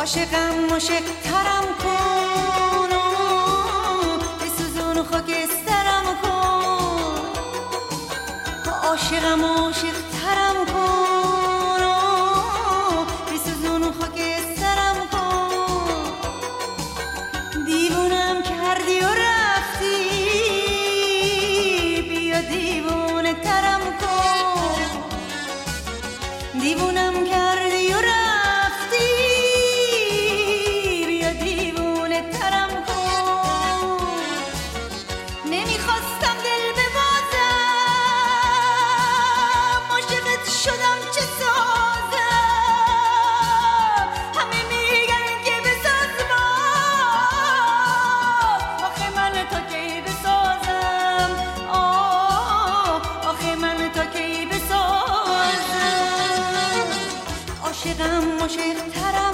عاشقم عاشق ترم کن بسوزون خاکسترم کن عاشقم عاشق ترم کن بسوزون خاکسترم کن دیوونم کردی و رفتی بیا دیوونه ترم کن دیوونم کردی و رفتی عاشقم عاشق ترم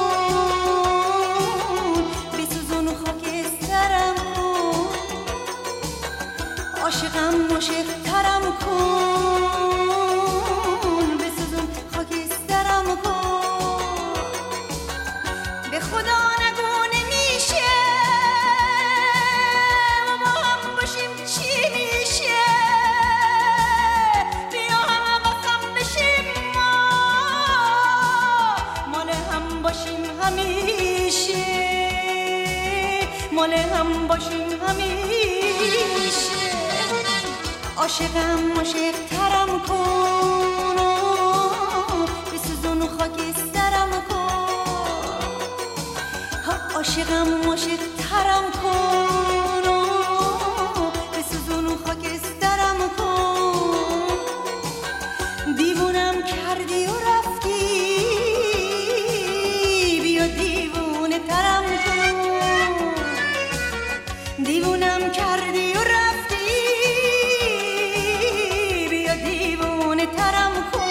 کن بسوزون خاکسترم کن عاشقم عاشق ترم کن بسوزون خاکسترم کن به خدا نگو نمیشه ما با هم باشیم چی میشه بیا هم واسم بشیم باشیم همیشه مال هم باشیم همیشه عاشقم عاشق ترم کن بسوزون خاکسترم کن عاشقم عاشق ترم کن بسوزون خاکسترم کن دیوونم کردی و رفتی دیوونم کردی و رفتی بیا دیوونه ترم کن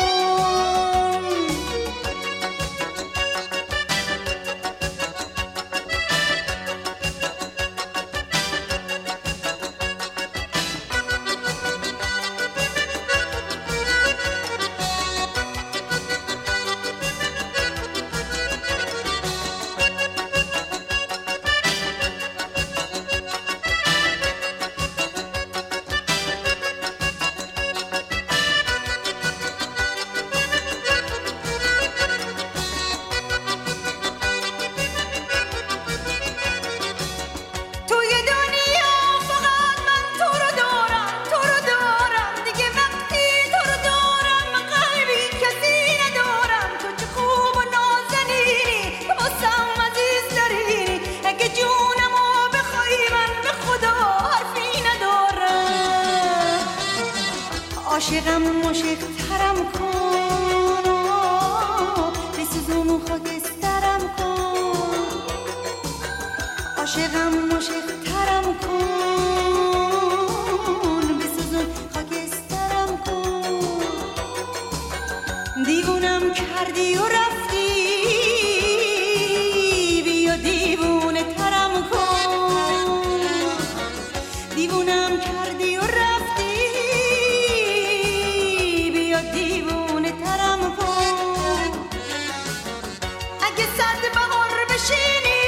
عاشقم عاشق ترم کن بسوزون خاکسترم کن عاشقم عاشق ترم کن بسوزون خاکسترم کن دیوونم کردی و رفتی بیا دیوونه ترم کن دیوونم کردی و رفتی دیوونه ترم کن اگه صد بهار بشینی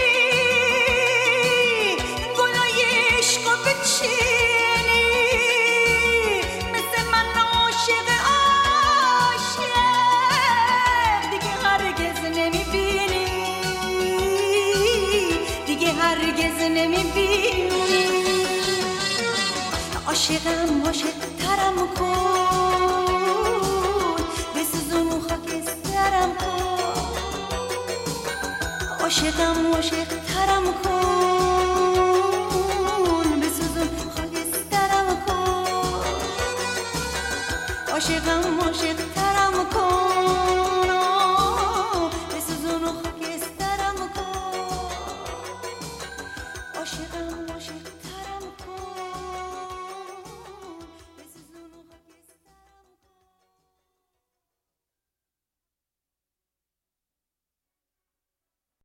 گلای عشقو بچینی مثل من عاشق دیگه هرگز نمیبینی دیگه هرگز نمیبینی عاشقم عاشق ترم کن عاشقم عاشق ترم کن بسوزون خاکسترم کن عاشقم عاشق